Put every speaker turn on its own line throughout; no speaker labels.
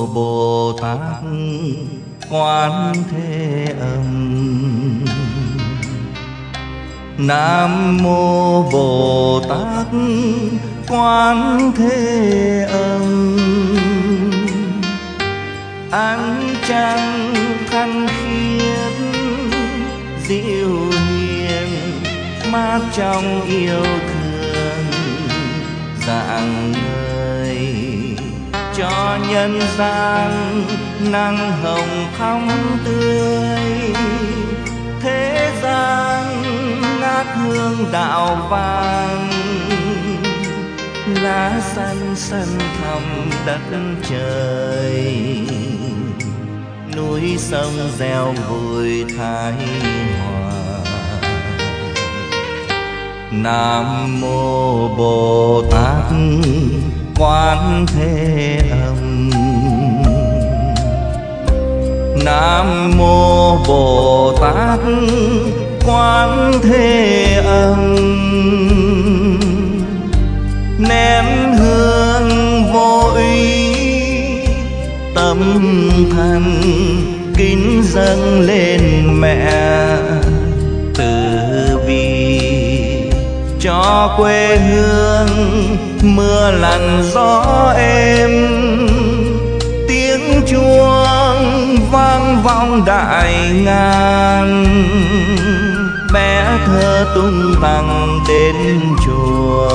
Mô Bồ Tát Quán Thế Âm. Nam Mô Bồ Tát Quán Thế Âm. Ánh trăng thanh khiết dịu hiền, mát trong yêu thương rạng ngời, cho nhân gian nắng hồng thắm tươi. Thế gian ngát hương đạo vàng, lá xanh xanh thẳm đất trời. Núi sông reo vui thái hòa. Nam Mô Bồ Tát Quán Thế Âm. Nam Mô Bồ Tát Quán Thế Âm. Nén hương vô úy, tâm thành kính dâng lên mẹ từ bi, cho quê hương mưa lành gió êm. Tiếng chuông vang vọng đại ngàn, bé thơ tung tăng đến chùa,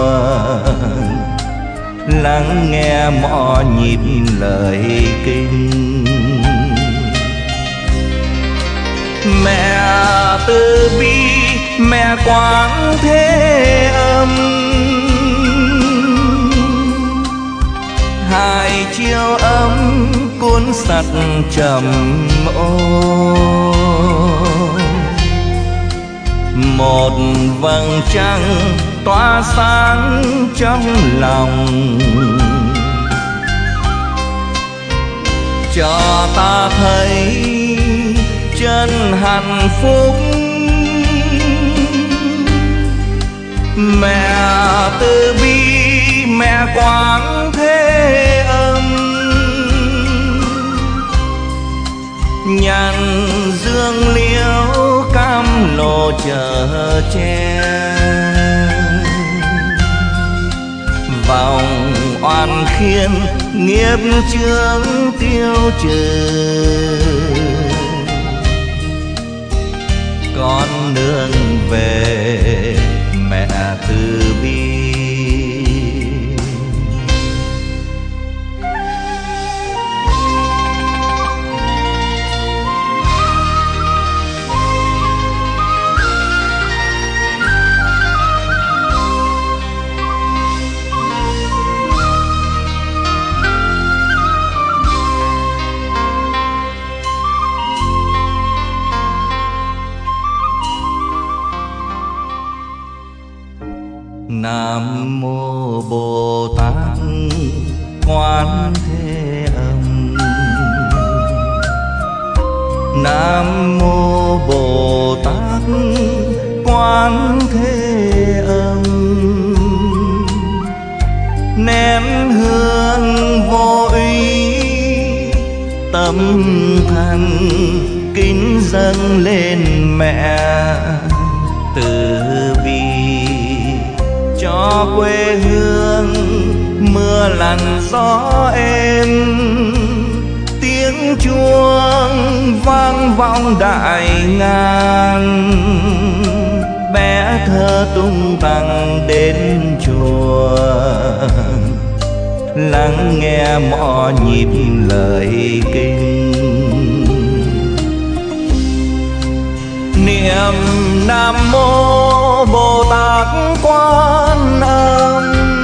lắng nghe mõ nhịp lời kinh. Mẹ từ bi, mẹ Quán Thế Âm, hai chiều ấm cuốn sắt trầm ôi. Một vầng trăng tỏa sáng trong lòng, cho ta thấy chân hạnh phúc. Mẹ từ bi, mẹ Quán Thế Âm, nhàn dương liễu cam lộ chở che. Vòng oan khiên nghiệp chướng tiêu trừ, con nương về mẹ từ bi. Nam Mô Bồ Tát Quán Thế Âm. Nam Mô Bồ Tát Quán Thế Âm. Nén hương vô úy, tâm thành kính dâng lên mẹ từ bi, cho quê hương mưa lành gió êm. Tiếng chuông vang vọng đại ngàn, bé thơ tung tăng đến chùa, lắng nghe mõ nhịp lời kinh. Niệm Nam Mô Bồ Tát Quán Âm.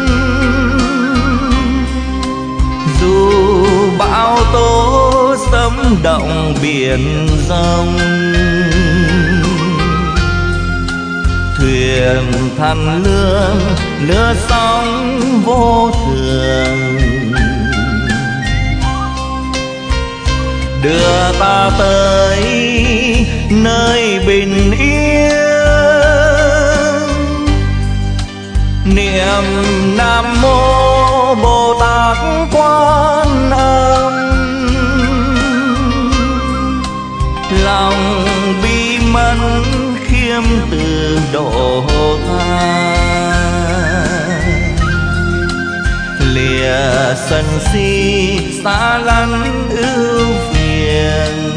Dù bão tố sấm động biển rông, thuyền thằn lương lướt sóng vô thường, đưa ta tới nơi bình yên. Niệm Nam Mô Bồ Tát Quán Âm. sân si xa lánh ưu phiền.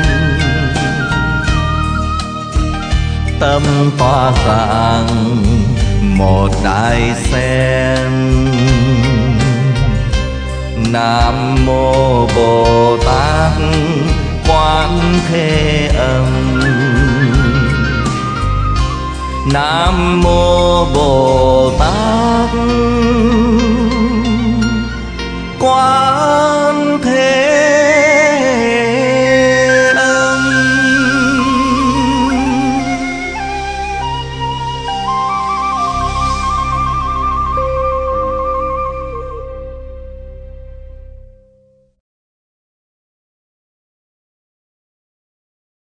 Tâm tỏa rạng một đài sen. Nam mô Bồ Tát Quán Thế Âm. Nam mô Bồ Tát Quán